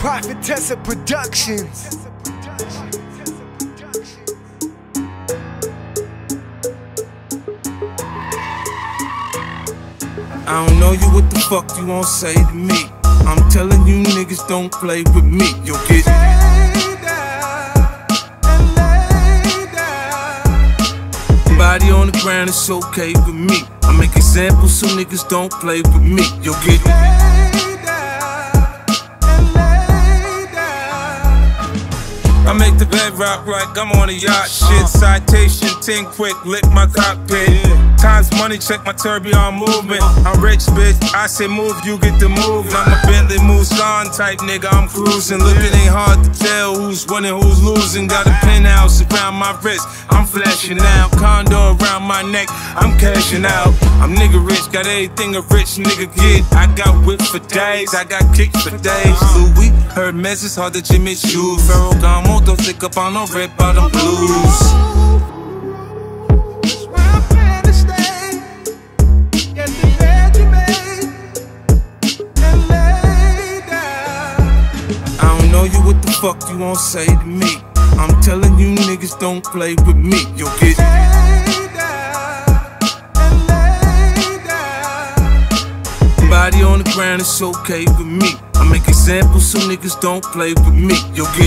Prophetessa Productions. I don't know you, what the fuck you won't say to me. I'm telling you niggas don't play with me. You'll get body on the ground, it's okay with me. I make examples so niggas don't play with me. You'll get I make the bed rock like I'm on a yacht. Shit, citation, 10 quick, lick my cockpit. Times money, check my tourbillon movement. I'm rich, bitch, I say move, you get the move. I'm a Bentley Mulsanne type nigga, I'm cruising. Look, it ain't hard to tell who's winning, who's losing. Got a penthouse around my wrist, I'm flashing out. Condo around my neck, I'm cashing out. I'm nigga rich, got everything a rich nigga get. I got whips for days, I got kicks for days. Louis, Hermes, it's hard to Jimmy shoes. Ferragamo, don't stick up on no red bottom blues. I don't know you, what the fuck you won't say to me. I'm telling you niggas don't play with me. You'll get body on the ground, it's okay with me. I make examples so niggas don't play with me. You'll get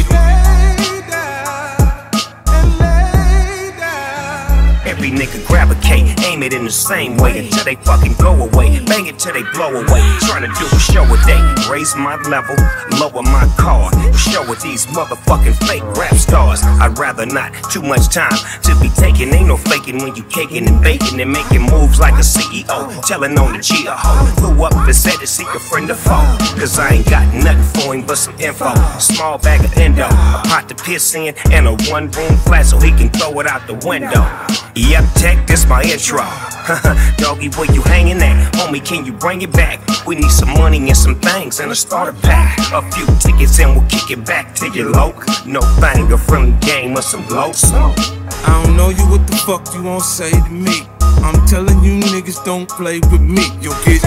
every nigga grab a K, aim it in the same way until they fucking go away. Bang it till they blow away. Tryna do a show a day, raise my level, lower my card. Show with these motherfucking fake rap stars. I'd rather not, too much time to be taking. Ain't no faking when you caking and baking and making moves like a CEO. Telling on the G a hoe. Flew up and said to seek a friend or foe. Cause I ain't got nothing for him but some info. Small bag of endo, a pot to piss in, and a one room flat so he can throw it out the window. Yep, tech, this my intro. Doggy, where you hanging at? Homie, can you bring it back? We need some money and some things and a starter pack. A few tickets and we'll kick it back to your loc. No banger from the game or some blows. I don't know you, what the fuck you won't say to me. I'm telling you niggas don't play with me. You'll get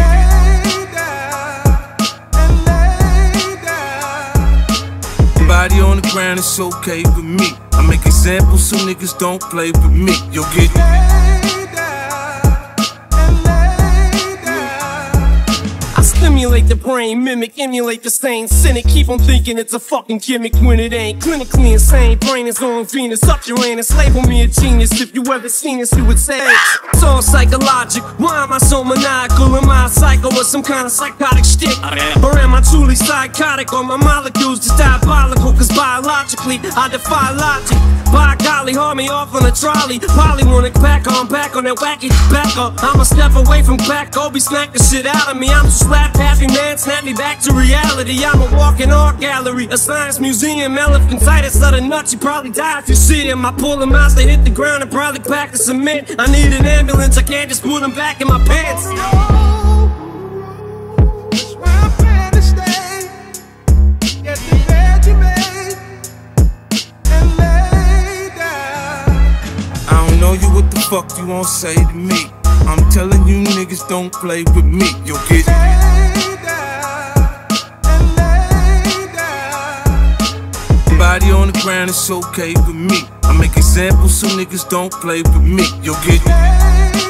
body on the ground, it's okay with me. I make examples so niggas don't play with me. You'll get stimulate the brain, mimic, emulate the same cynic. Keep on thinking it's a fucking gimmick when it ain't. Clinically insane, brain is on Venus, up Uranus. Label me a genius, if you ever seen this you would say it's all psychologic. Why am I so maniacal? Am I a psycho or some kind of psychotic shtick? Or am I truly psychotic? Or my molecules just diabolical? Cause biologically I defy logic. By golly, haul me off on a trolley. Probably wanna back on that wacky backer. I'm a step away from back, go be snack the shit out of me. I'm just slap happy man, snap me back to reality. I'm a walking art gallery, a science museum. Elephantitis of the nuts, you probably die if you see him. I pull them out, they hit the ground and probably pack the cement. I need an ambulance, I can't just put them back in my pants. I don't know you, what the fuck you won't say to me. I'm telling you niggas don't play with me. You'll get body on the ground, it's okay with me. I make examples so niggas don't play with me. You'll get